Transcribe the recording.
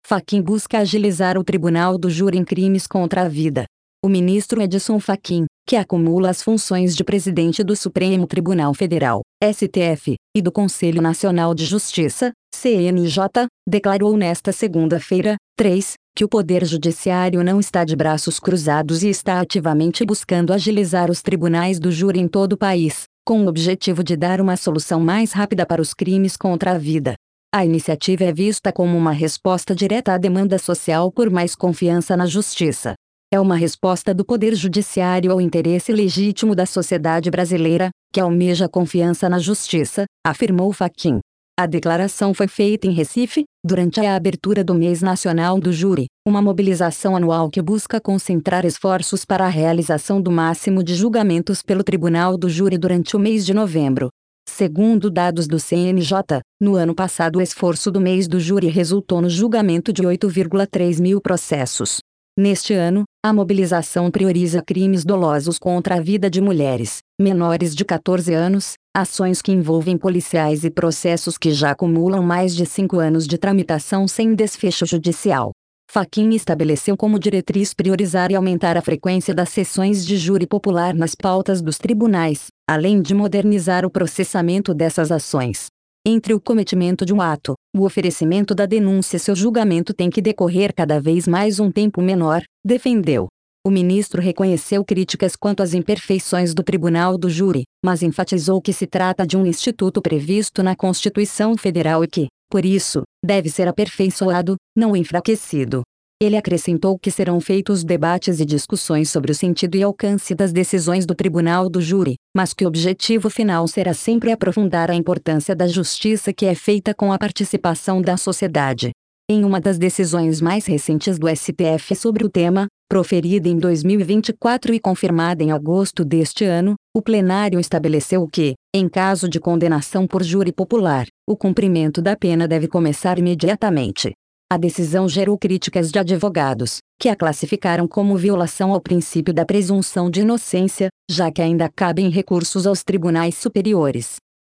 Fachin busca agilizar o Tribunal do Júri em crimes contra a vida. O ministro Edson Fachin, que acumula as funções de presidente do Supremo Tribunal Federal, STF, e do Conselho Nacional de Justiça, CNJ, declarou nesta segunda-feira, 3, que o Poder Judiciário não está de braços cruzados e está ativamente buscando agilizar os tribunais do júri em todo o país, com o objetivo de dar uma solução mais rápida para os crimes contra a vida. A iniciativa é vista como uma resposta direta à demanda social por mais confiança na justiça. É uma resposta do Poder Judiciário ao interesse legítimo da sociedade brasileira, que almeja confiança na justiça, afirmou Fachin. A declaração foi feita em Recife, durante a abertura do Mês Nacional do Júri, uma mobilização anual que busca concentrar esforços para a realização do máximo de julgamentos pelo Tribunal do Júri durante o mês de novembro. Segundo dados do CNJ, no ano passado o esforço do mês do júri resultou no julgamento de 8,3 mil processos. Neste ano, a mobilização prioriza crimes dolosos contra a vida de mulheres, menores de 14 anos, ações que envolvem policiais e processos que já acumulam mais de 5 anos de tramitação sem desfecho judicial. Fachin estabeleceu como diretriz priorizar e aumentar a frequência das sessões de júri popular nas pautas dos tribunais, além de modernizar o processamento dessas ações. Entre o cometimento de um ato, o oferecimento da denúncia e seu julgamento tem que decorrer cada vez mais um tempo menor, defendeu. O ministro reconheceu críticas quanto às imperfeições do Tribunal do Júri, mas enfatizou que se trata de um instituto previsto na Constituição Federal e que, por isso, deve ser aperfeiçoado, não enfraquecido. Ele acrescentou que serão feitos debates e discussões sobre o sentido e alcance das decisões do Tribunal do Júri, mas que o objetivo final será sempre aprofundar a importância da justiça que é feita com a participação da sociedade. Em uma das decisões mais recentes do STF sobre o tema, proferida em 2024 e confirmada em agosto deste ano, o plenário estabeleceu que, em caso de condenação por júri popular, o cumprimento da pena deve começar imediatamente. A decisão gerou críticas de advogados, que a classificaram como violação ao princípio da presunção de inocência, já que ainda cabem recursos aos tribunais superiores.